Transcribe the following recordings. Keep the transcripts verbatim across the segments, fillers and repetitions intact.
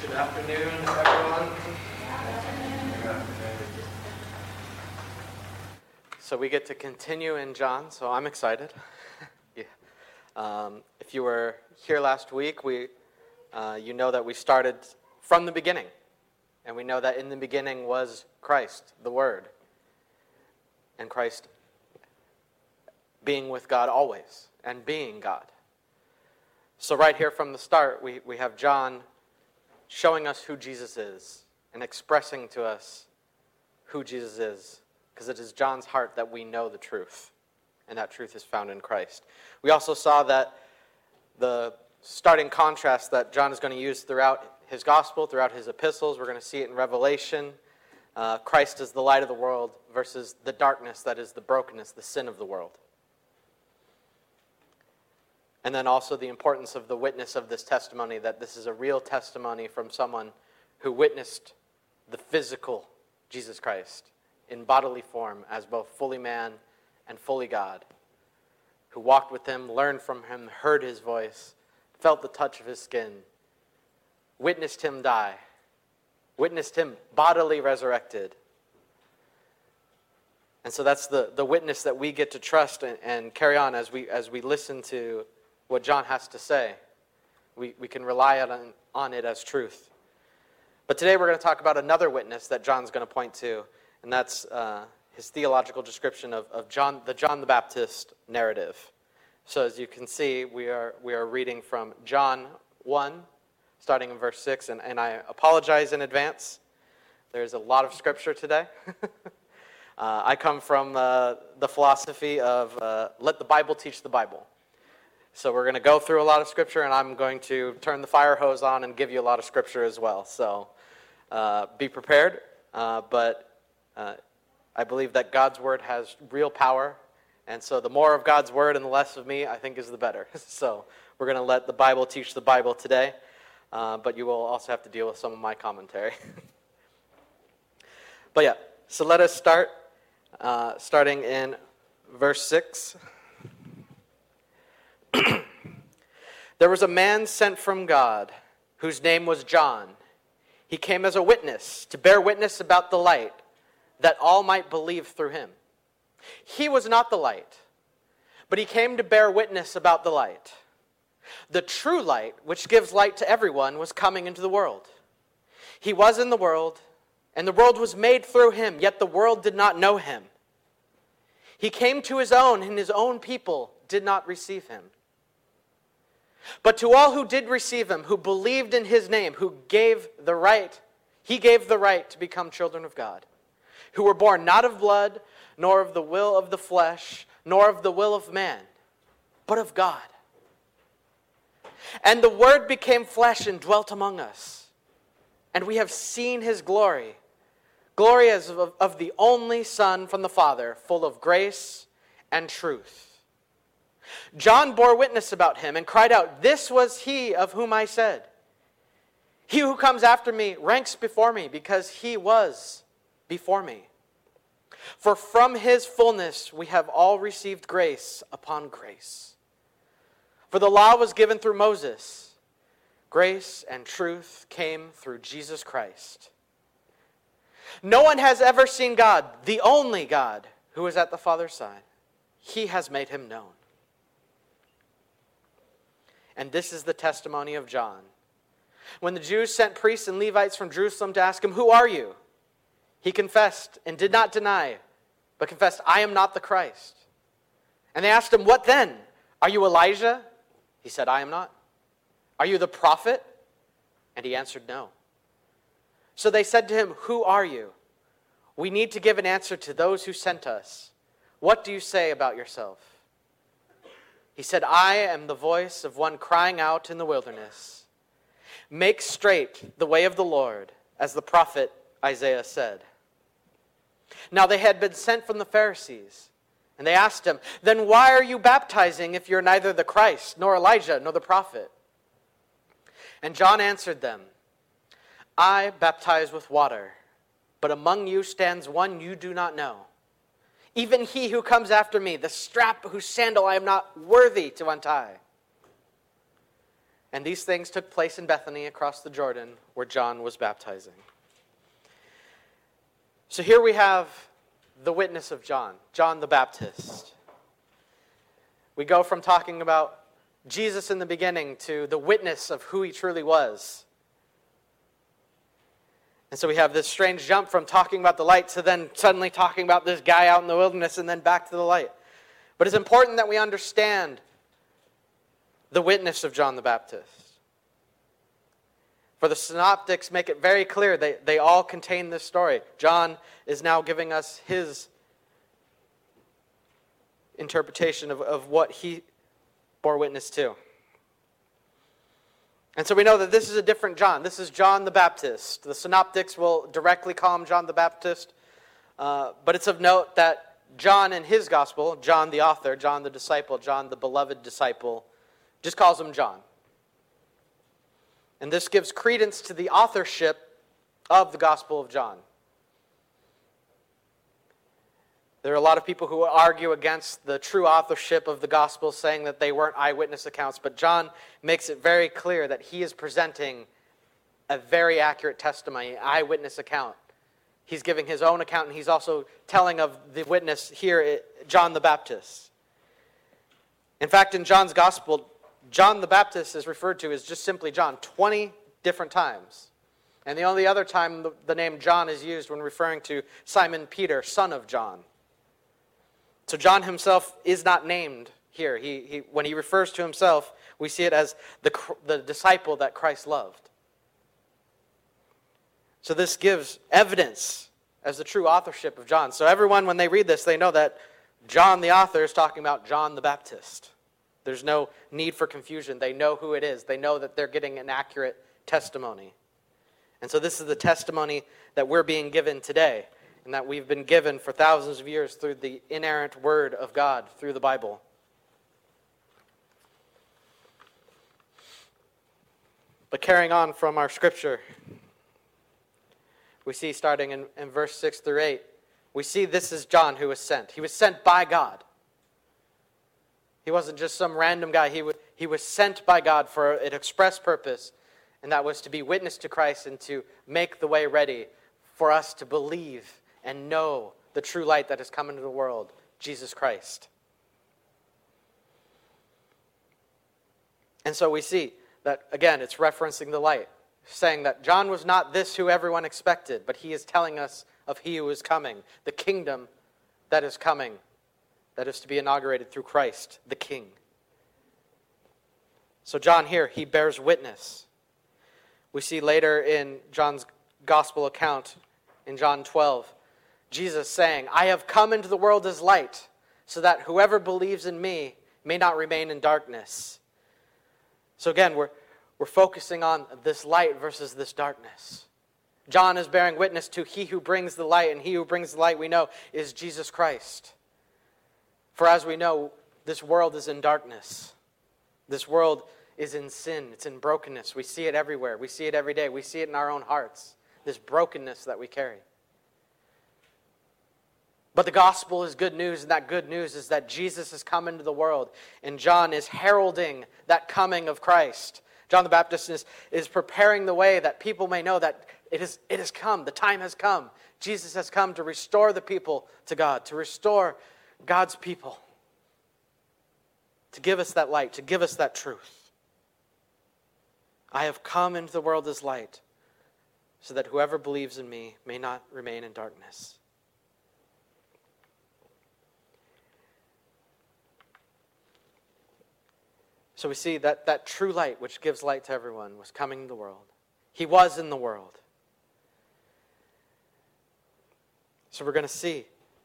Good afternoon, everyone. Good afternoon. So we get to continue in John, so I'm excited. yeah. um, if you were here last week, we, uh, you know that we started from the beginning. And we know that in the beginning was Christ, the Word. And Christ being with God always, and being God. So right here from the start, we, we have John showing us who Jesus is and expressing to us who Jesus is, because it is John's heart that we know the truth, and that truth is found in Christ. We also saw that the starting contrast that John is going to use throughout his gospel, throughout his epistles, we're going to see it in Revelation. Uh, Christ is the light of the world versus the darkness that is the brokenness, the sin of the world. And then also the importance of the witness of this testimony, that this is a real testimony from someone who witnessed the physical Jesus Christ in bodily form as both fully man and fully God, who walked with him, learned from him, heard his voice, felt the touch of his skin, witnessed him die, witnessed him bodily resurrected. And so that's the, the witness that we get to trust and, and carry on as we as we listen to what John has to say. We, we can rely on, on it as truth. But today we're going to talk about another witness that John's going to point to, and that's uh, his theological description of, of John, the John the Baptist narrative. So as you can see, we are we are reading from John one, starting in verse six, and, and I apologize in advance. There's a lot of scripture today. uh, I come from uh, the philosophy of uh, let the Bible teach the Bible. So we're going to go through a lot of scripture, and I'm going to turn the fire hose on and give you a lot of scripture as well. So uh, be prepared, uh, but uh, I believe that God's word has real power, and so the more of God's word and the less of me, I think, is the better. So we're going to let the Bible teach the Bible today, uh, but you will also have to deal with some of my commentary. But yeah, so let us start, uh, starting in verse six. There was a man sent from God, whose name was John. He came as a witness, to bear witness about the light, that all might believe through him. He was not the light, but he came to bear witness about the light. The true light, which gives light to everyone, was coming into the world. He was in the world, and the world was made through him, yet the world did not know him. He came to his own, and his own people did not receive him. But to all who did receive him, who believed in his name, who gave the right, he gave the right to become children of God, who were born not of blood, nor of the will of the flesh, nor of the will of man, but of God. And the Word became flesh and dwelt among us, and we have seen his glory, glory as of, of the only Son from the Father, full of grace and truth. John bore witness about him and cried out, "This was he of whom I said, 'He who comes after me ranks before me, because he was before me.' For from his fullness we have all received grace upon grace. For the law was given through Moses. Grace and truth came through Jesus Christ. No one has ever seen God, the only God, who is at the Father's side. He has made him known." And this is the testimony of John. When the Jews sent priests and Levites from Jerusalem to ask him, "Who are you?" he confessed and did not deny, but confessed, "I am not the Christ." And they asked him, "What then? Are you Elijah?" He said, "I am not." "Are you the prophet?" And he answered, "No." So they said to him, "Who are you? We need to give an answer to those who sent us. What do you say about yourself?" He said, "I am the voice of one crying out in the wilderness, 'Make straight the way of the Lord,' as the prophet Isaiah said." Now they had been sent from the Pharisees, and they asked him, "Then why are you baptizing if you're neither the Christ, nor Elijah, nor the prophet?" And John answered them, "I baptize with water, but among you stands one you do not know, even he who comes after me, the strap whose sandal I am not worthy to untie." And these things took place in Bethany across the Jordan where John was baptizing. So here we have the witness of John, John the Baptist. We go from talking about Jesus in the beginning to the witness of who he truly was. And so we have this strange jump from talking about the light to then suddenly talking about this guy out in the wilderness and then back to the light. But it's important that we understand the witness of John the Baptist. For the synoptics make it very clear they, they all contain this story. John is now giving us his interpretation of, of what he bore witness to. And so we know that this is a different John. This is John the Baptist. The synoptics will directly call him John the Baptist. Uh, but it's of note that John in his gospel, John the author, John the disciple, John the beloved disciple, just calls him John. And this gives credence to the authorship of the Gospel of John. There are a lot of people who argue against the true authorship of the Gospel, saying that they weren't eyewitness accounts. But John makes it very clear that he is presenting a very accurate testimony, eyewitness account. He's giving his own account, and he's also telling of the witness here, John the Baptist. In fact, in John's Gospel, John the Baptist is referred to as just simply John twenty different times. And the only other time the, the name John is used when referring to Simon Peter, son of John. So John himself is not named here. He, he, when he refers to himself, we see it as the, the disciple that Christ loved. So this gives evidence as the true authorship of John. So everyone, when they read this, they know that John the author is talking about John the Baptist. There's no need for confusion. They know who it is. They know that they're getting an accurate testimony. And so this is the testimony that we're being given today, and that we've been given for thousands of years through the inerrant Word of God, through the Bible. But carrying on from our scripture, we see starting in, in verse six through eight, we see this is John who was sent. He was sent by God. He wasn't just some random guy. He, w- he was sent by God for an express purpose, and that was to be witness to Christ and to make the way ready for us to believe and know the true light that has come into the world, Jesus Christ. And so we see that, again, it's referencing the light, saying that John was not this who everyone expected, but he is telling us of he who is coming, the kingdom that is coming, that is to be inaugurated through Christ, the King. So John here, he bears witness. We see later in John's gospel account, in John twelve, Jesus saying, I have come into the world as light, so that whoever believes in me may not remain in darkness. So again, we're, we're focusing on this light versus this darkness. John is bearing witness to he who brings the light, and he who brings the light, we know, is Jesus Christ. For as we know, this world is in darkness. This world is in sin. It's in brokenness. We see it everywhere. We see it every day. We see it in our own hearts, this brokenness that we carry. But the gospel is good news, and that good news is that Jesus has come into the world, and John is heralding that coming of Christ. John the Baptist is, is preparing the way that people may know that it, is, it has come. The time has come. Jesus has come to restore the people to God, to restore God's people, to give us that light, to give us that truth. I have come into the world as light, so that whoever believes in me may not remain in darkness. So we see that that true light, which gives light to everyone, was coming in the world. He was in the world. So we're going to see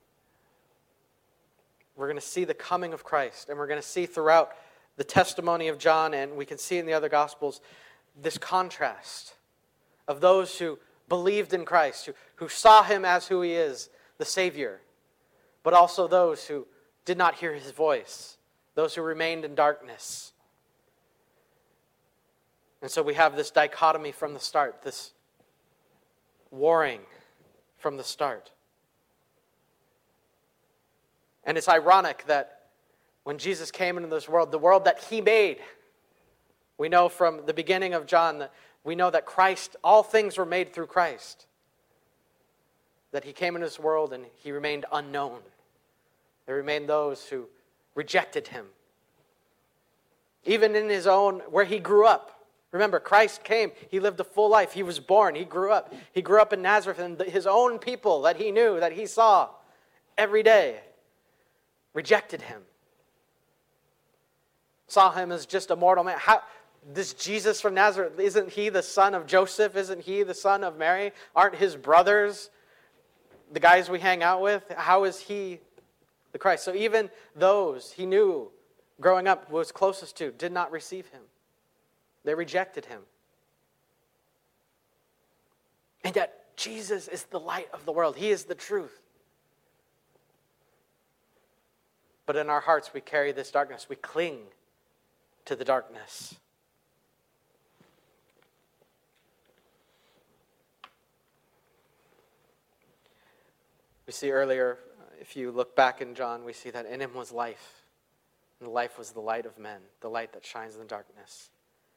We're going to see the coming of Christ, and we're going to see throughout the testimony of John, and we can see in the other Gospels, this contrast of those who believed in Christ, who, who saw him as who he is, the Savior, but also those who did not hear his voice, those who remained in darkness. And so we have this dichotomy from the start, this warring from the start. And it's ironic that when Jesus came into this world, the world that he made, We know from the beginning of John that we know that Christ, all things were made through Christ. That he came into this world and he remained unknown. There remained those who rejected him. Even in his own, where he grew up. Remember, Christ came, he lived a full life, he was born, he grew up. He grew up in Nazareth, and his own people that he knew, that he saw every day, rejected him. Saw him as just a mortal man. How, this Jesus from Nazareth, isn't he the son of Joseph? Isn't he the son of Mary? Aren't his brothers the guys we hang out with? How is he the Christ? So even those he knew growing up, was closest to, did not receive him. They rejected him. And yet, Jesus is the light of the world. He is the truth. But in our hearts, we carry this darkness. We cling to the darkness. We see earlier, if you look back in John, we see that in him was life. And life was the light of men, the light that shines in the darkness.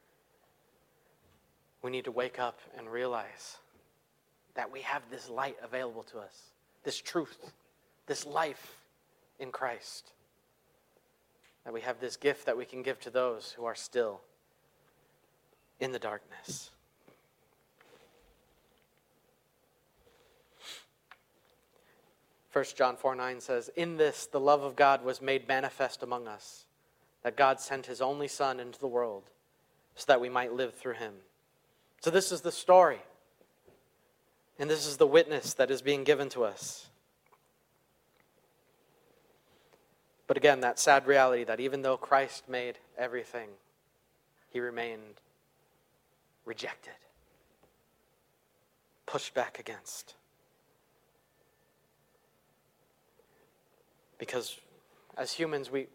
We need to wake up and realize that we have this light available to us, this truth, this life in Christ. That we have this gift that we can give to those who are still in the darkness. First John four nine says, "In this the love of God was made manifest among us, that God sent his only Son into the world, so that we might live through him." So this is the story. And this is the witness that is being given to us. But again, that sad reality that even though Christ made everything, he remained rejected, pushed back against. Because as humans, we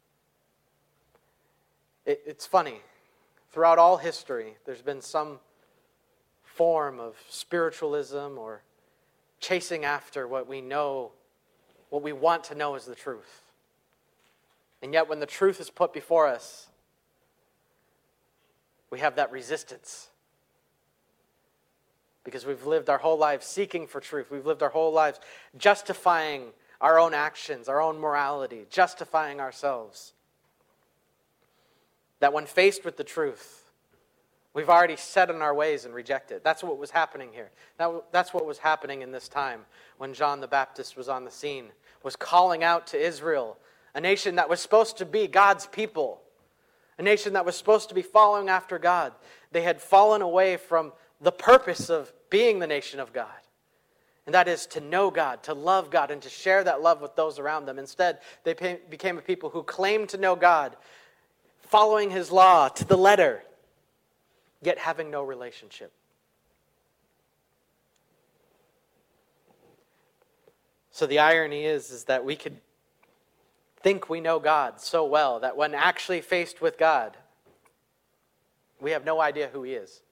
it, it's funny. Throughout all history, there's been some form of spiritualism or chasing after what we know, what we want to know is the truth. And yet when the truth is put before us, we have that resistance. Because we've lived our whole lives seeking for truth. We've lived our whole lives justifying our own actions, our own morality, justifying ourselves. That when faced with the truth, we've already set in our ways and rejected. That's what was happening here. That, that's what was happening in this time when John the Baptist was on the scene, was calling out to Israel, a nation that was supposed to be God's people, a nation that was supposed to be following after God. They had fallen away from the purpose of being the nation of God. And that is to know God, to love God, and to share that love with those around them. Instead, they became a people who claimed to know God, following his law to the letter, yet having no relationship. So the irony is, is that we could think we know God so well that when actually faced with God, we have no idea who he is.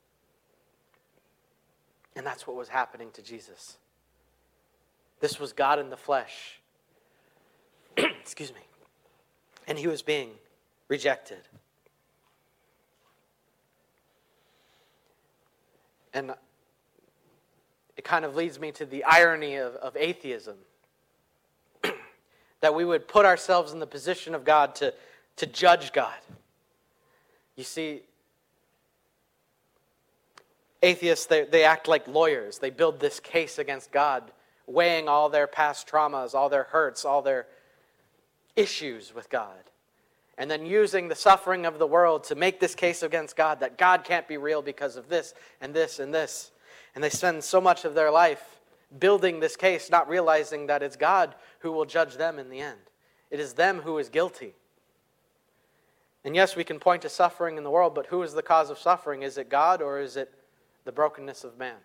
And that's what was happening to Jesus. This was God in the flesh. Excuse me. And he was being rejected. And it kind of leads me to the irony of, of atheism. That we would put ourselves in the position of God to, to judge God. You see, atheists, they, they act like lawyers. They build this case against God, weighing all their past traumas, all their hurts, all their issues with God. And then using the suffering of the world to make this case against God, that God can't be real because of this and this and this. And they spend so much of their life building this case, not realizing that it's God who will judge them in the end. It is them who is guilty. And yes, we can point to suffering in the world, but who is the cause of suffering? Is it God or is it the brokenness of man?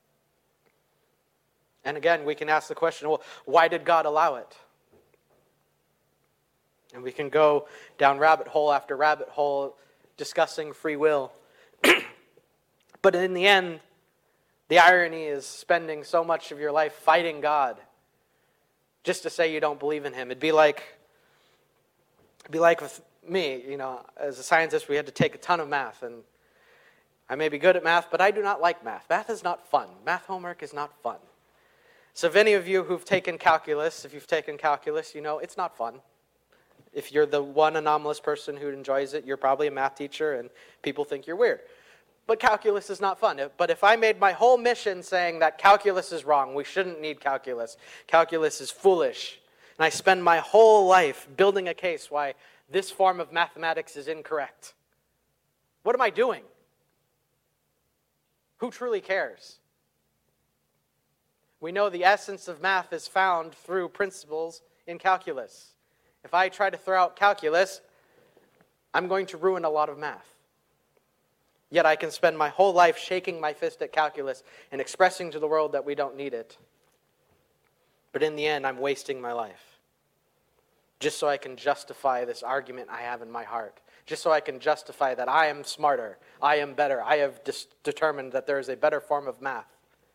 And again, we can ask the question, well, why did God allow it? And we can go down rabbit hole after rabbit hole discussing free will. But in the end, the irony is spending so much of your life fighting God just to say you don't believe in him. It'd be like, it'd be like if, me, you know, as a scientist, we had to take a ton of math, and I may be good at math, but I do not like math. Math is not fun. Math homework is not fun. So if any of you who've taken calculus, if you've taken calculus, you know it's not fun. If you're the one anomalous person who enjoys it, you're probably a math teacher, and people think you're weird. But calculus is not fun. But if I made my whole mission saying that calculus is wrong, we shouldn't need calculus, calculus is foolish, and I spend my whole life building a case why this form of mathematics is incorrect, what am I doing? Who truly cares? We know the essence of math is found through principles in calculus. If I try to throw out calculus, I'm going to ruin a lot of math. Yet I can spend my whole life shaking my fist at calculus and expressing to the world that we don't need it. But in the end, I'm wasting my life. Just so I can justify this argument I have in my heart. Just so I can justify that I am smarter, I am better, I have dis- determined that there is a better form of math.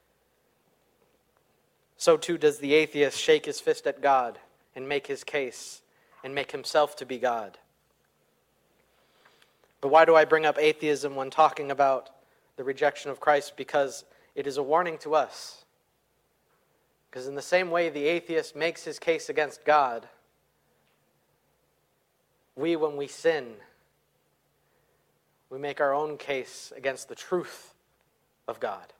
So too does the atheist shake his fist at God and make his case and make himself to be God. But why do I bring up atheism when talking about the rejection of Christ? Because it is a warning to us. Because in the same way the atheist makes his case against God, we, when we sin, we make our own case against the truth of God.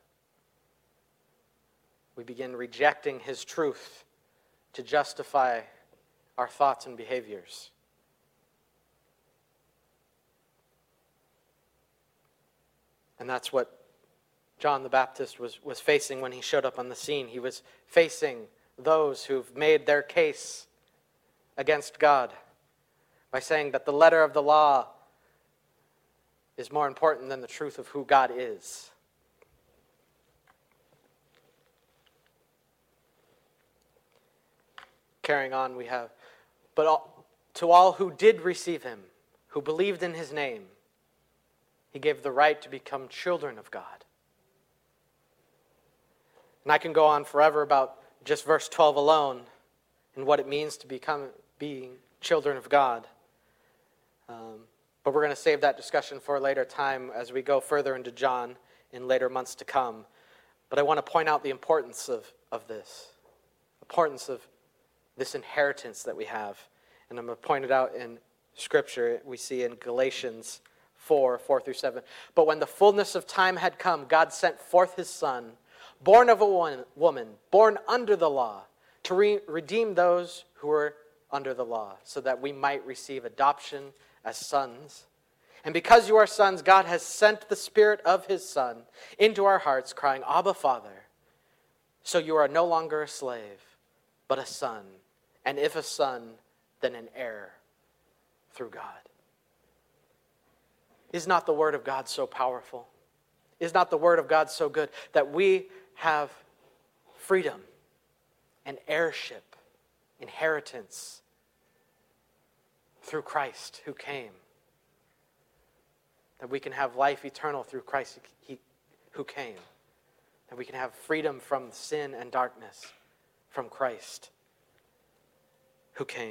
We begin rejecting His truth to justify our thoughts and behaviors. And that's what John the Baptist was, was facing when he showed up on the scene. He was facing those who've made their case against God by saying that the letter of the law is more important than the truth of who God is. Carrying on, we have, but all, to all who did receive Him, who believed in His name, He gave the right to become children of God. And I can go on forever about just verse twelve alone and what it means to become being children of God. Um, but we're going to save that discussion for a later time as we go further into John in later months to come. But I want to point out the importance of, of this, the importance of this inheritance that we have. And I'm going to point it out in Scripture. We see in Galatians four, four through seven. But when the fullness of time had come, God sent forth His Son, born of a woman, born under the law, to re- redeem those who were under the law, so that we might receive adoption as sons. And because you are sons, God has sent the Spirit of His Son into our hearts, crying, Abba, Father. So you are no longer a slave, but a son. And if a son, then an heir through God. Is not the Word of God so powerful? Is not the Word of God so good that we have freedom and heirship, inheritance through Christ who came? That we can have life eternal through Christ who came. That we can have freedom from sin and darkness from Christ who came.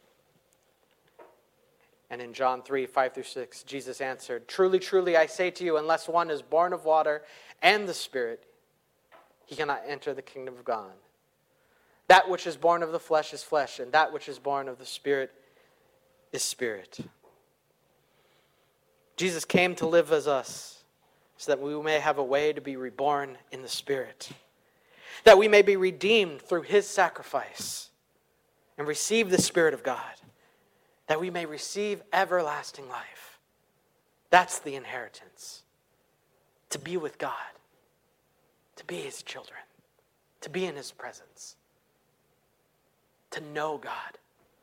And in John three, five through six, Jesus answered, Truly, truly, I say to you, unless one is born of water and the Spirit, he cannot enter the kingdom of God. That which is born of the flesh is flesh, and that which is born of the Spirit is spirit. Jesus came to live as us, so that we may have a way to be reborn in the Spirit. That we may be redeemed through His sacrifice and receive the Spirit of God. That we may receive everlasting life. That's the inheritance. To be with God. To be His children. To be in His presence. To know God.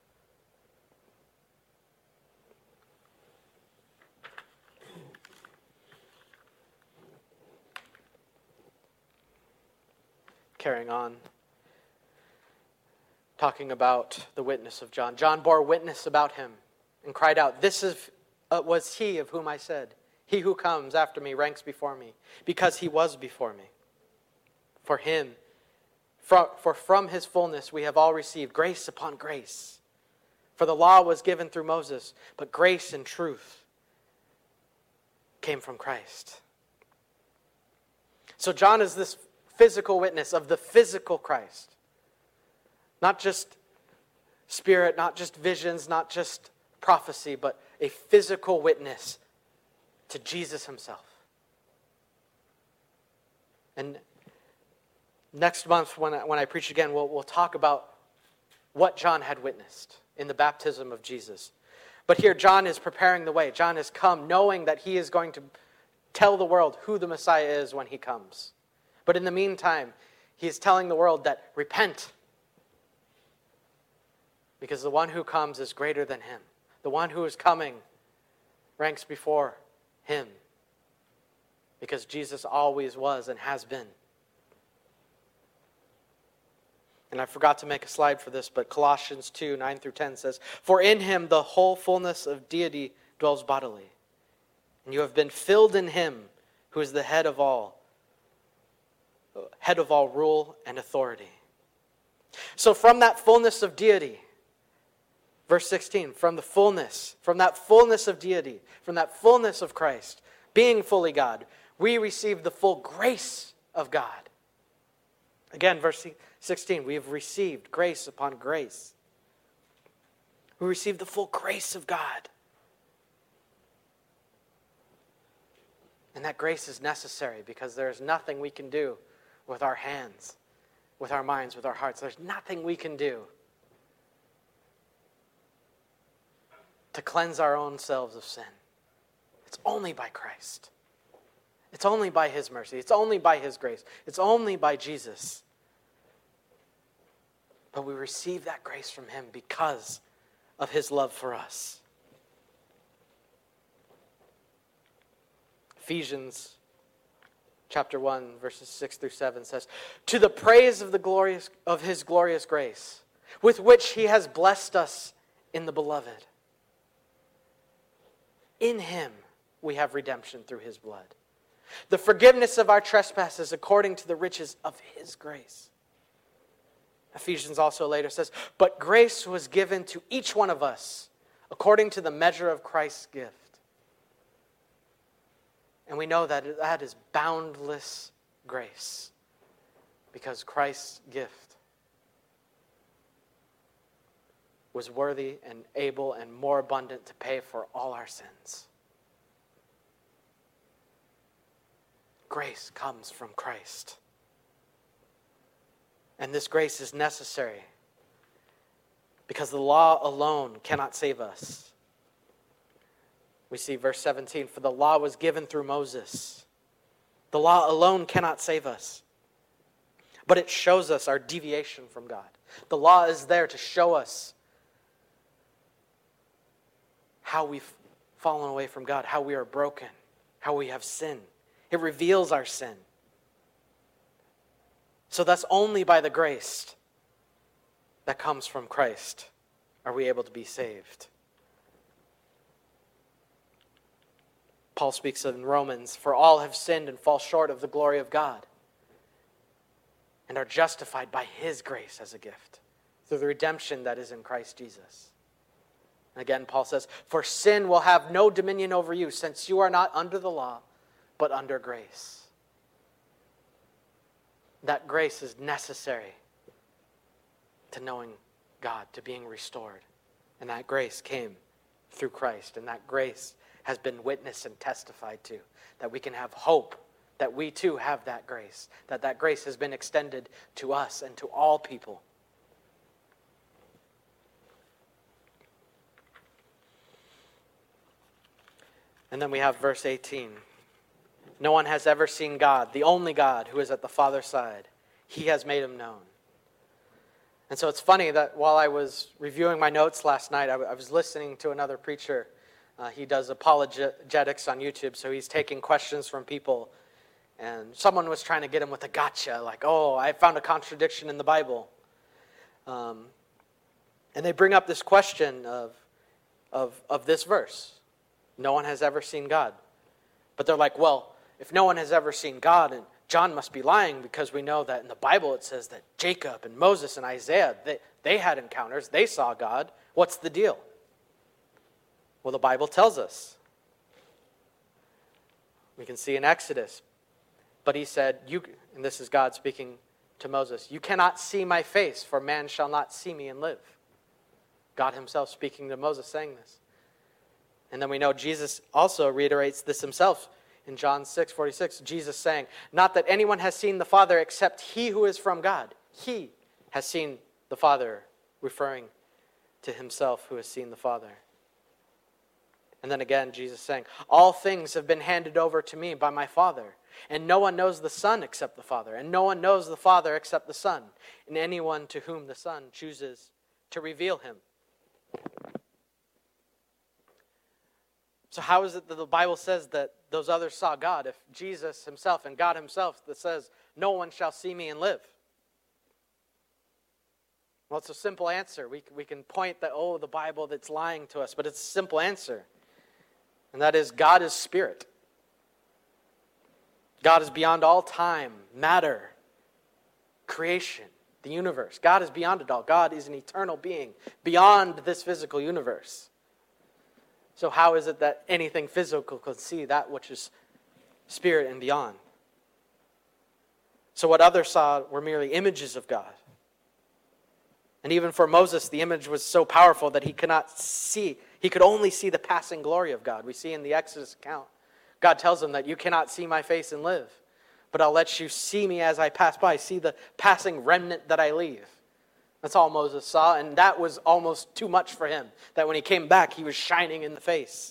Carrying on. Talking about the witness of John. John bore witness about him and cried out, This is, uh, was he of whom I said, He who comes after me ranks before me, because he was before me. For him, for, for from his fullness we have all received grace upon grace. For the law was given through Moses, but grace and truth came from Christ. So John is this physical witness of the physical Christ. Not just spirit, not just visions, not just prophecy, but a physical witness to Jesus himself. And next month when I, when I preach again, we'll, we'll talk about what John had witnessed in the baptism of Jesus. But here John is preparing the way. John has come knowing that he is going to tell the world who the Messiah is when he comes. But in the meantime, he is telling the world that repent, because the one who comes is greater than him. The one who is coming ranks before him, because Jesus always was and has been. And I forgot to make a slide for this, but Colossians two, nine through ten says, "For in him the whole fullness of deity dwells bodily, and you have been filled in him who is the head of all, head of all rule and authority." So from that fullness of deity, verse sixteen, from the fullness, from that fullness of deity, from that fullness of Christ, being fully God, we receive the full grace of God. Again, verse sixteen, we have received grace upon grace. We receive the full grace of God. And that grace is necessary because there is nothing we can do with our hands, with our minds, with our hearts. There's nothing we can do to cleanse our own selves of sin. It's only by Christ. It's only by his mercy. It's only by his grace. It's only by Jesus. But we receive that grace from him because of his love for us. Ephesians chapter one, verses six through seven says, "To the praise of the glorious of his glorious grace, with which he has blessed us in the beloved. In him we have redemption through his blood, the forgiveness of our trespasses according to the riches of his grace." Ephesians also later says, "But grace was given to each one of us according to the measure of Christ's gift." And we know that that is boundless grace, because Christ's gift was worthy and able and more abundant to pay for all our sins. Grace comes from Christ. And this grace is necessary because the law alone cannot save us. We see verse seventeen, "For the law was given through Moses." The law alone cannot save us, but it shows us our deviation from God. The law is there to show us how we've fallen away from God, how we are broken, how we have sinned. It reveals our sin. So thus only by the grace that comes from Christ are we able to be saved. Paul speaks in Romans, "For all have sinned and fall short of the glory of God, and are justified by his grace as a gift, through the redemption that is in Christ Jesus." And again, Paul says, "For sin will have no dominion over you, since you are not under the law, but under grace." That grace is necessary to knowing God, to being restored. And that grace came through Christ. And that grace has been witnessed and testified to. That we can have hope, that we too have that grace. That that grace has been extended to us and to all people. And then we have verse eighteen. "No one has ever seen God, the only God who is at the Father's side. He has made him known." And so it's funny that while I was reviewing my notes last night, I, w- I was listening to another preacher. Uh, he does apologetics on YouTube, so he's taking questions from people. And someone was trying to get him with a gotcha, like, "Oh, I found a contradiction in the Bible." Um, and they bring up this question of, of, of this verse. No one has ever seen God. But they're like, well, if no one has ever seen God, John must be lying because we know that in the Bible it says that Jacob and Moses and Isaiah, they, they had encounters. They saw God. What's the deal? Well, the Bible tells us. We can see in Exodus. But he said, "You," and this is God speaking to Moses, "You cannot see my face, for man shall not see me and live." God himself speaking to Moses saying this. And then we know Jesus also reiterates this himself in John six forty-six. Jesus saying, "Not that anyone has seen the Father except he who is from God. He has seen the Father," referring to himself who has seen the Father. And then again, Jesus saying, "All things have been handed over to me by my Father. And no one knows the Son except the Father. And no one knows the Father except the Son. And anyone to whom the Son chooses to reveal him." So how is it that the Bible says that those others saw God if Jesus himself and God himself that says, "No one shall see me and live"? Well, it's a simple answer. We, we can point that, oh, the Bible that's lying to us, but it's a simple answer. And that is, God is spirit. God is beyond all time, matter, creation, the universe. God is beyond it all. God is an eternal being beyond this physical universe. So how is it that anything physical can see that which is spirit and beyond? So what others saw were merely images of God. And even for Moses, the image was so powerful that he could not see, he could only see the passing glory of God. We see in the Exodus account, God tells him that you cannot see my face and live, but I'll let you see me as I pass by, see the passing remnant that I leave. That's all Moses saw, and that was almost too much for him, that when he came back, he was shining in the face.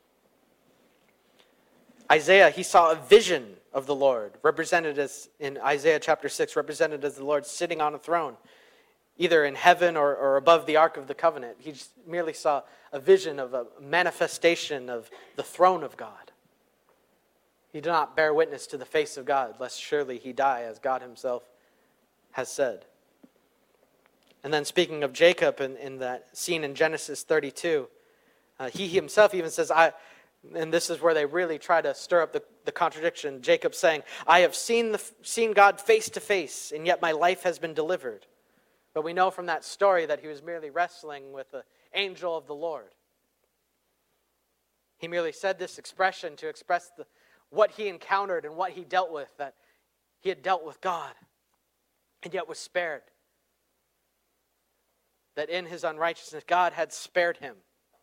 Isaiah, he saw a vision of the Lord, represented as, in Isaiah chapter six, represented as the Lord sitting on a throne, either in heaven or, or above the Ark of the Covenant. He just merely saw a vision of a manifestation of the throne of God. He did not bear witness to the face of God, lest surely he die, as God himself has said. And then speaking of Jacob in, in that scene in Genesis thirty-two, uh, he himself even says, I, and this is where they really try to stir up the, the contradiction, Jacob saying, "I have seen, the, seen God face to face, and yet my life has been delivered." But we know from that story that he was merely wrestling with the angel of the Lord. He merely said this expression to express the what he encountered and what he dealt with, that he had dealt with God and yet was spared. That in his unrighteousness, God had spared him.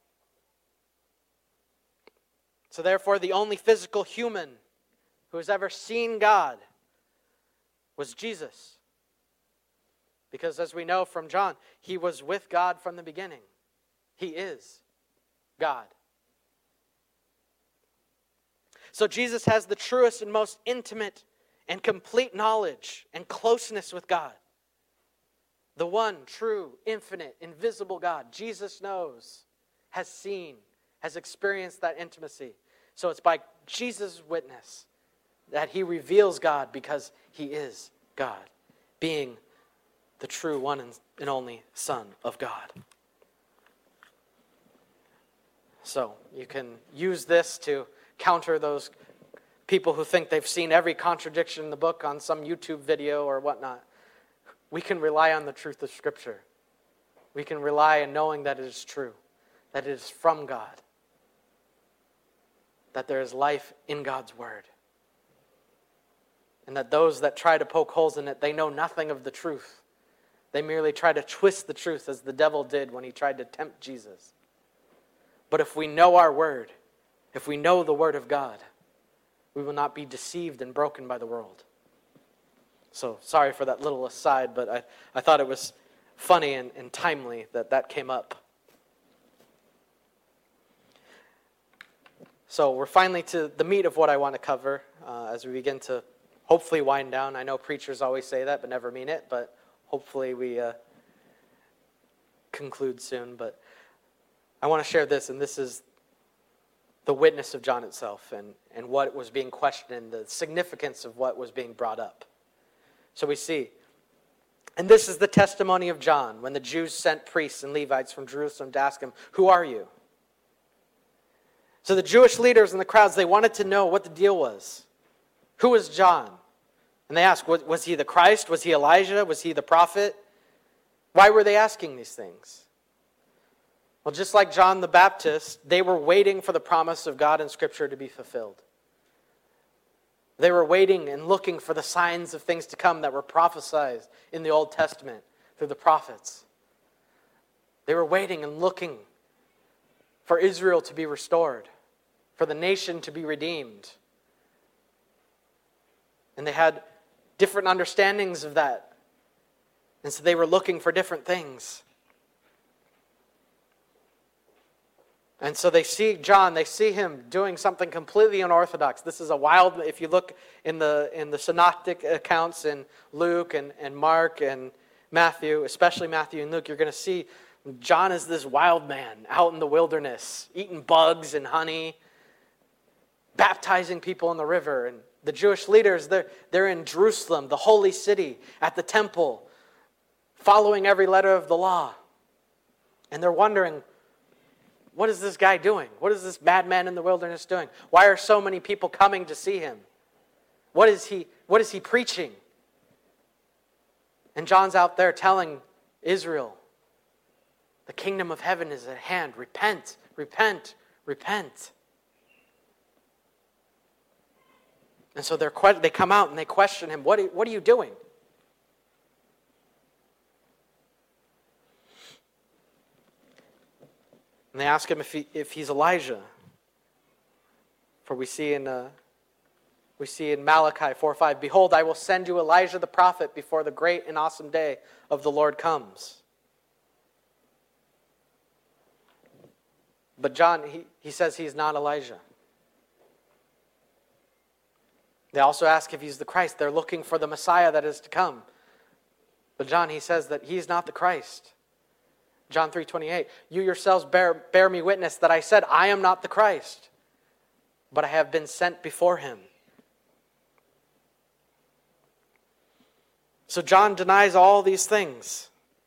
So therefore, the only physical human who has ever seen God was Jesus. Because as we know from John, he was with God from the beginning. He is God. So Jesus has the truest and most intimate and complete knowledge and closeness with God. The one true, infinite, invisible God, Jesus knows, has seen, has experienced that intimacy. So it's by Jesus' witness that he reveals God because he is God, being the true one and only Son of God. So you can use this to counter those people who think they've seen every contradiction in the book on some YouTube video or whatnot. We can rely on the truth of Scripture. We can rely on knowing that it is true, that it is from God, that there is life in God's Word, and that those that try to poke holes in it, they know nothing of the truth. They merely try to twist the truth as the devil did when he tried to tempt Jesus. But if we know our Word, if we know the Word of God, we will not be deceived and broken by the world. So, sorry for that little aside, but I, I thought it was funny and, and timely that that came up. So, we're finally to the meat of what I want to cover uh, as we begin to hopefully wind down. I know preachers always say that, but never mean it, but hopefully we uh, conclude soon. But I want to share this, and this is the witness of John itself and, and what was being questioned, the significance of what was being brought up. So we see, and this is the testimony of John when the Jews sent priests and Levites from Jerusalem to ask him, "Who are you?" So the Jewish leaders and the crowds, they wanted to know what the deal was. Who was John? And they ask, was, was he the Christ? Was he Elijah? Was he the prophet? Why were they asking these things? Well, just like John the Baptist, they were waiting for the promise of God in Scripture to be fulfilled. They were waiting and looking for the signs of things to come that were prophesied in the Old Testament through the prophets. They were waiting and looking for Israel to be restored, for the nation to be redeemed. And they had different understandings of that. And so they were looking for different things. And so they see John, they see him doing something completely unorthodox. This is a wild, if you look in the in the synoptic accounts in Luke and, and Mark and Matthew, especially Matthew and Luke, you're going to see John is this wild man out in the wilderness, eating bugs and honey, baptizing people in the river. And the Jewish leaders, they're, they're in Jerusalem, the holy city, at the temple, following every letter of the law. And they're wondering, what is this guy doing? What is this madman in the wilderness doing? Why are so many people coming to see him? What is he, what is he preaching? And John's out there telling Israel, the kingdom of heaven is at hand. Repent, repent, repent. And so they're, they come out and they question him, what are, what are you doing? And they ask him if he if he's Elijah. For we see in uh, we see in Malachi four five, behold, I will send you Elijah the prophet before the great and awesome day of the Lord comes. But John, he, he says he's not Elijah. They also ask if he's the Christ. They're looking for the Messiah that is to come. But John, he says that he's not the Christ. John three twenty-eight, you yourselves bear, bear me witness that I said, I am not the Christ, but I have been sent before him. So John denies all these things.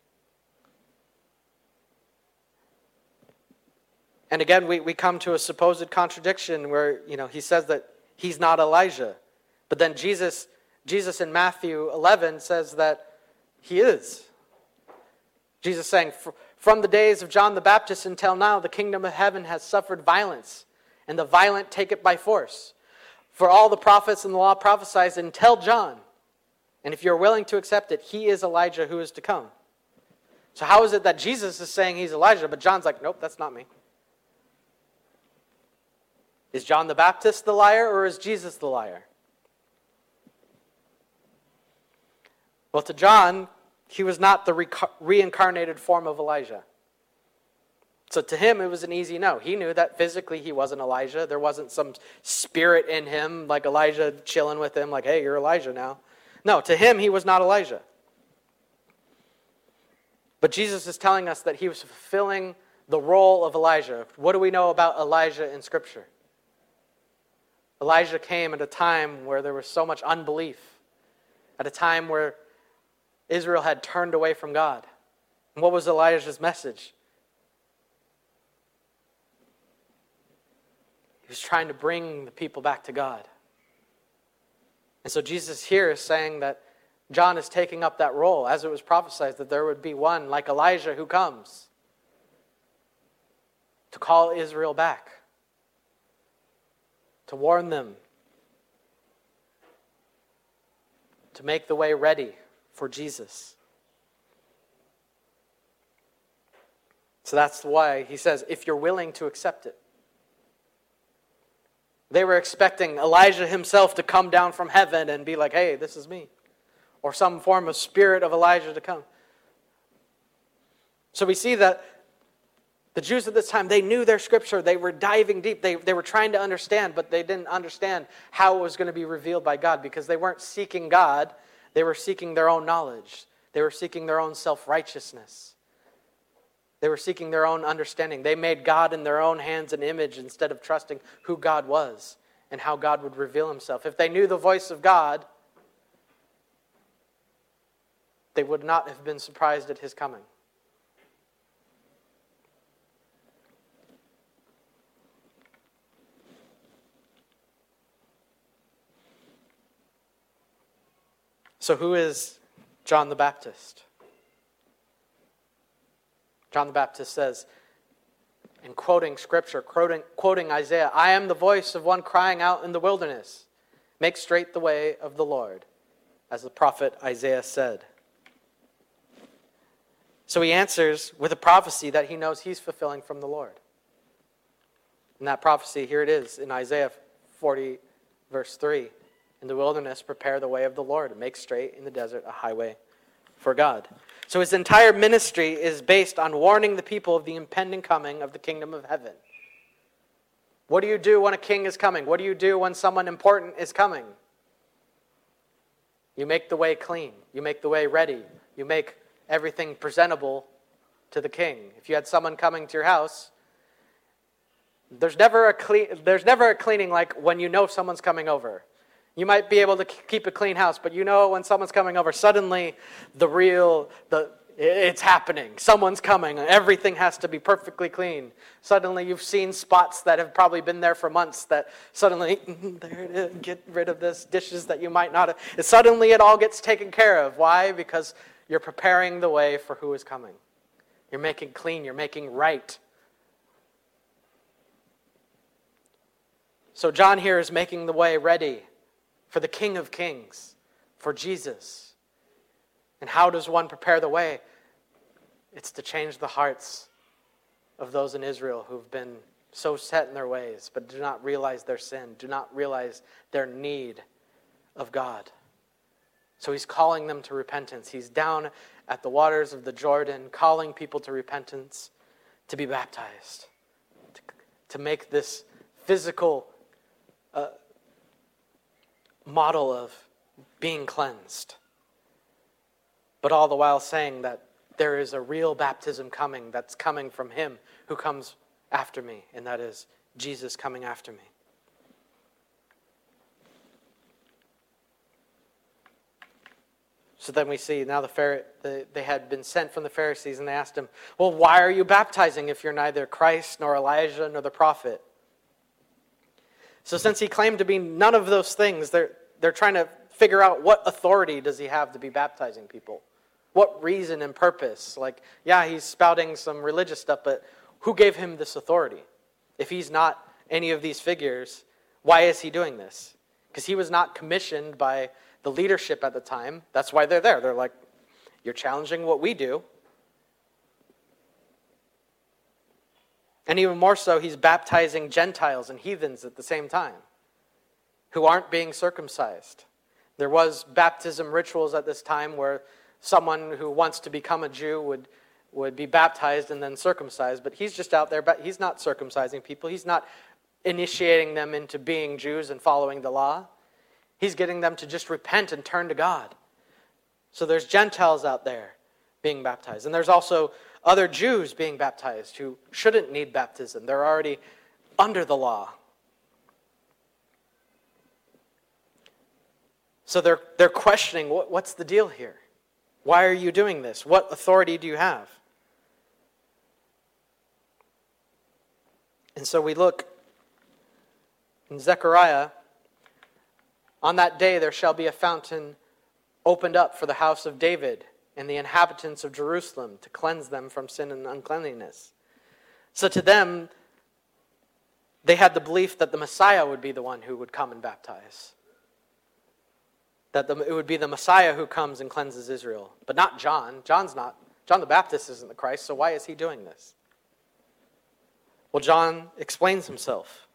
And again, we, we come to a supposed contradiction where, you know, he says that he's not Elijah. But then Jesus, Jesus in Matthew eleven says that he is. Jesus saying, from the days of John the Baptist until now, the kingdom of heaven has suffered violence, and the violent take it by force. For all the prophets and the law prophesied until John. And if you're willing to accept it, he is Elijah who is to come. So how is it that Jesus is saying he's Elijah, but John's like, nope, that's not me? Is John the Baptist the liar, or is Jesus the liar? Well, to John, he was not the reincarnated form of Elijah. So to him, it was an easy no. He knew that physically he wasn't Elijah. There wasn't some spirit in him, like Elijah chilling with him, like, hey, you're Elijah now. No, to him, he was not Elijah. But Jesus is telling us that he was fulfilling the role of Elijah. What do we know about Elijah in Scripture? Elijah came at a time where there was so much unbelief, at a time where Israel had turned away from God. And what was Elijah's message? He was trying to bring the people back to God. And so Jesus here is saying that John is taking up that role, as it was prophesied that there would be one like Elijah who comes to call Israel back, to warn them, to make the way ready for Jesus. So that's why he says, if you're willing to accept it. They were expecting Elijah himself to come down from heaven and be like, hey, this is me. Or some form of spirit of Elijah to come. So we see that the Jews at this time, they knew their Scripture. They were diving deep. They, they were trying to understand, but they didn't understand how it was going to be revealed by God because they weren't seeking God. They were seeking their own knowledge. They were seeking their own self-righteousness. They were seeking their own understanding. They made God in their own hands and image instead of trusting who God was and how God would reveal himself. If they knew the voice of God, they would not have been surprised at his coming. So who is John the Baptist? John the Baptist says, in quoting Scripture, quoting, quoting Isaiah, I am the voice of one crying out in the wilderness, make straight the way of the Lord, as the prophet Isaiah said. So he answers with a prophecy that he knows he's fulfilling from the Lord. And that prophecy, here it is in Isaiah forty, verse three. In the wilderness, prepare the way of the Lord, and make straight in the desert a highway for God. So his entire ministry is based on warning the people of the impending coming of the kingdom of heaven. What do you do when a king is coming? What do you do when someone important is coming? You make the way clean. You make the way ready. You make everything presentable to the king. If you had someone coming to your house, there's never a clean, there's never a cleaning like when you know someone's coming over. You might be able to keep a clean house, but you know when someone's coming over, suddenly the real, the it's happening. Someone's coming. Everything has to be perfectly clean. Suddenly you've seen spots that have probably been there for months that suddenly, there it is, get rid of this, dishes that you might not have. And suddenly it all gets taken care of. Why? Because you're preparing the way for who is coming. You're making clean. You're making right. So John here is making the way ready for the King of Kings, for Jesus. And how does one prepare the way? It's to change the hearts of those in Israel who've been so set in their ways, but do not realize their sin, do not realize their need of God. So he's calling them to repentance. He's down at the waters of the Jordan, calling people to repentance, to be baptized, to, to make this physical uh, model of being cleansed. But all the while saying that there is a real baptism coming that's coming from him who comes after me, and that is Jesus coming after me. So then we see now the, Phari- the they had been sent from the Pharisees, and they asked him, well, why are you baptizing if you're neither Christ nor Elijah nor the prophet? So since he claimed to be none of those things, they're, they're trying to figure out what authority does he have to be baptizing people? What reason and purpose? Like, yeah, he's spouting some religious stuff, but who gave him this authority? If he's not any of these figures, why is he doing this? Because he was not commissioned by the leadership at the time. That's why they're there. They're like, you're challenging what we do. And even more so, he's baptizing Gentiles and heathens at the same time who aren't being circumcised. There was baptism rituals at this time where someone who wants to become a Jew would, would be baptized and then circumcised. But he's just out there, but he's not circumcising people. He's not initiating them into being Jews and following the law. He's getting them to just repent and turn to God. So there's Gentiles out there being baptized. And there's also other Jews being baptized who shouldn't need baptism. They're already under the law. So they're, they're questioning, what, what's the deal here? Why are you doing this? What authority do you have? And so we look in Zechariah, on that day there shall be a fountain opened up for the house of David and the inhabitants of Jerusalem to cleanse them from sin and uncleanliness. So to them, they had the belief that the Messiah would be the one who would come and baptize. That the, it would be the Messiah who comes and cleanses Israel. But not John. John's not. John the Baptist isn't the Christ, so why is he doing this? Well, John explains himself.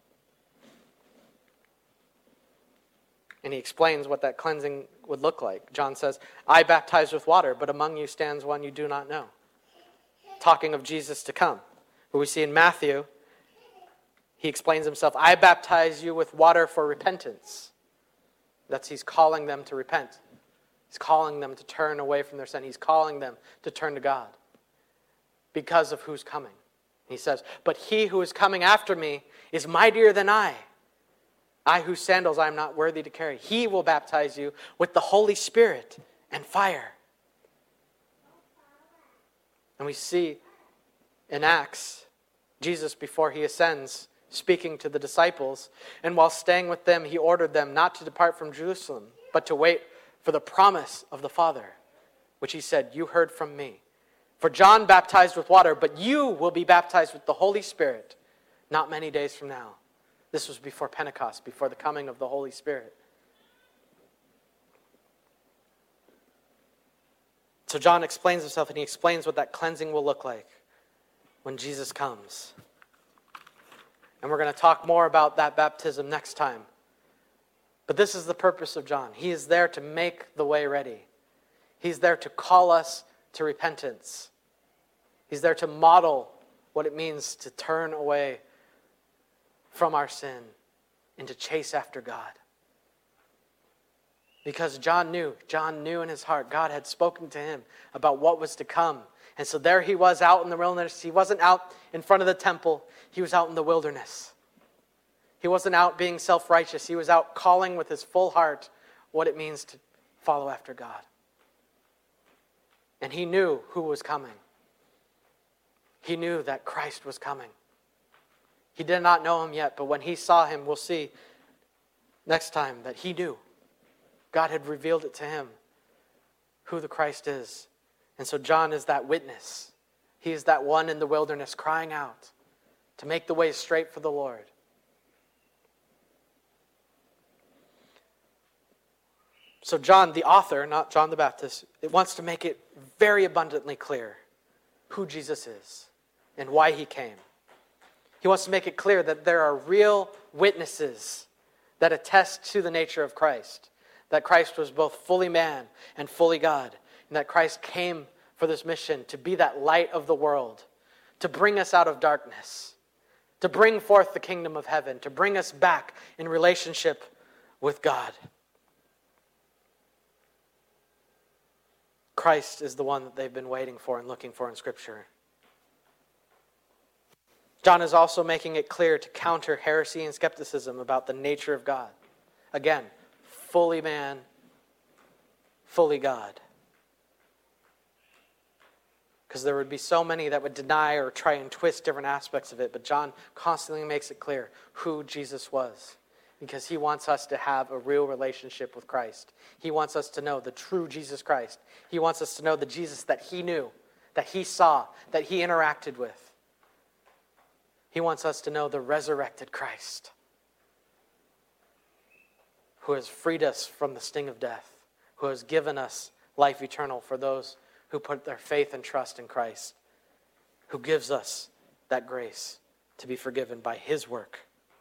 And he explains what that cleansing would look like. John says, I baptize with water, but among you stands one you do not know. Talking of Jesus to come. But we see in Matthew, he explains himself, I baptize you with water for repentance. That's he's calling them to repent. He's calling them to turn away from their sin. He's calling them to turn to God because of who's coming. He says, but he who is coming after me is mightier than I. I whose sandals I am not worthy to carry. He will baptize you with the Holy Spirit and fire. And we see in Acts, Jesus, before he ascends, speaking to the disciples, and while staying with them, he ordered them not to depart from Jerusalem, but to wait for the promise of the Father, which he said, you heard from me. For John baptized with water, but you will be baptized with the Holy Spirit not many days from now. This was before Pentecost, before the coming of the Holy Spirit. So John explains himself, and he explains what that cleansing will look like when Jesus comes. And we're going to talk more about that baptism next time. But this is the purpose of John. He is there to make the way ready. He's there to call us to repentance. He's there to model what it means to turn away from our sin and to chase after God. Because John knew, John knew in his heart, God had spoken to him about what was to come. And so there he was out in the wilderness. He wasn't out in front of the temple. He was out in the wilderness. He wasn't out being self-righteous. He was out calling with his full heart what it means to follow after God. And he knew who was coming. He knew that Christ was coming. He did not know him yet, but when he saw him, we'll see next time that he knew. God had revealed it to him, who the Christ is. And so John is that witness. He is that one in the wilderness crying out to make the way straight for the Lord. So John, the author, not John the Baptist, it wants to make it very abundantly clear who Jesus is and why he came. He wants to make it clear that there are real witnesses that attest to the nature of Christ. That Christ was both fully man and fully God. And that Christ came for this mission to be that light of the world. To bring us out of darkness. To bring forth the kingdom of heaven. To bring us back in relationship with God. Christ is the one that they've been waiting for and looking for in Scripture. John is also making it clear to counter heresy and skepticism about the nature of God. Again, fully man, fully God. Because there would be so many that would deny or try and twist different aspects of it, but John constantly makes it clear who Jesus was. Because he wants us to have a real relationship with Christ. He wants us to know the true Jesus Christ. He wants us to know the Jesus that he knew, that he saw, that he interacted with. He wants us to know the resurrected Christ, who has freed us from the sting of death, who has given us life eternal for those who put their faith and trust in Christ, who gives us that grace to be forgiven by his work.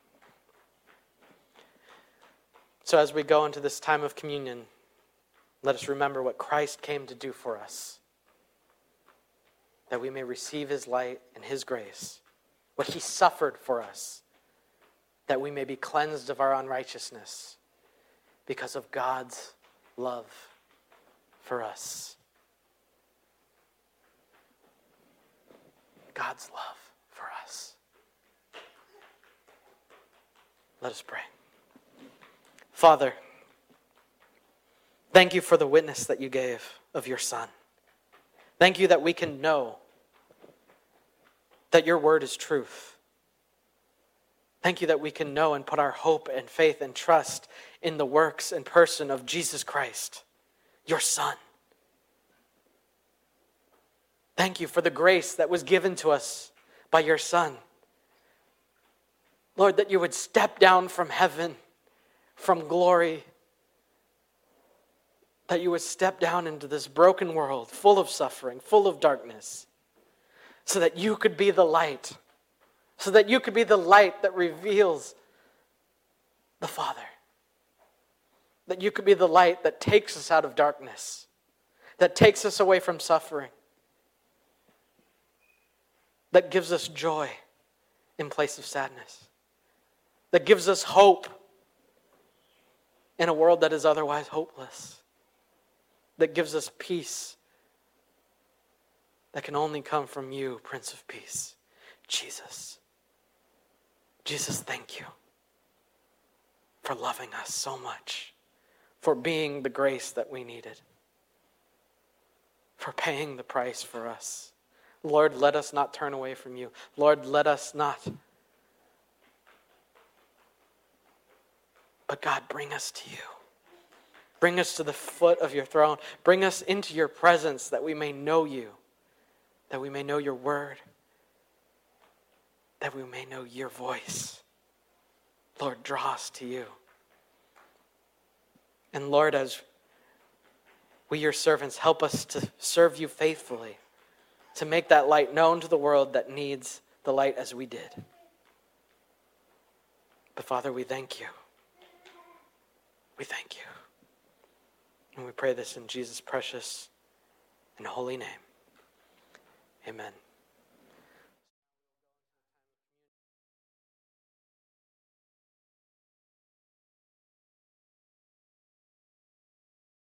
So as we go into this time of communion, let us remember what Christ came to do for us, that we may receive his light and his grace, what he suffered for us, that we may be cleansed of our unrighteousness because of God's love for us. God's love for us. Let us pray. Father, thank you for the witness that you gave of your Son. Thank you that we can know that your word is truth. Thank you that we can know and put our hope and faith and trust in the works and person of Jesus Christ, your Son. Thank you for the grace that was given to us by your Son. Lord, that you would step down from heaven, from glory, that you would step down into this broken world, full of suffering, full of darkness, so that you could be the light, so that you could be the light that reveals the Father, that you could be the light that takes us out of darkness, that takes us away from suffering, that gives us joy in place of sadness, that gives us hope in a world that is otherwise hopeless, that gives us peace that can only come from you, Prince of Peace, Jesus. Jesus, thank you for loving us so much, for being the grace that we needed, for paying the price for us. Lord, let us not turn away from you. Lord, let us not. But God, bring us to you. Bring us to the foot of your throne. Bring us into your presence that we may know you, that we may know your word, that we may know your voice. Lord, draw us to you. And Lord, as we, your servants, help us to serve you faithfully, to make that light known to the world that needs the light as we did. But Father, we thank you. We thank you. And we pray this in Jesus' precious and holy name. Amen.